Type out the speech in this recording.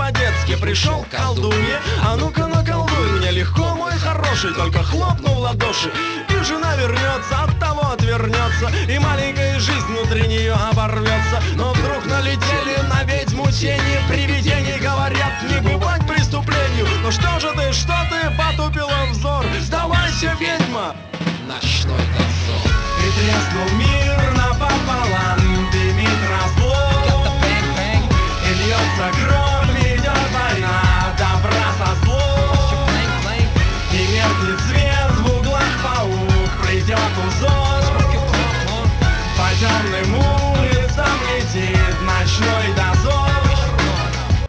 по-детски пришел к колдунье. А ну-ка наколдуй мне легко, мой хороший, только хлопну в ладоши, и жена вернется, от того отвернется, и маленькая жизнь внутри нее оборвется. Но вдруг налетели на ведьму тени привидений, говорят, не бывать преступлению. Ну что же ты, что ты, потупила взор? Сдавайся, ведьма! Ночной дозор. И треснул мир,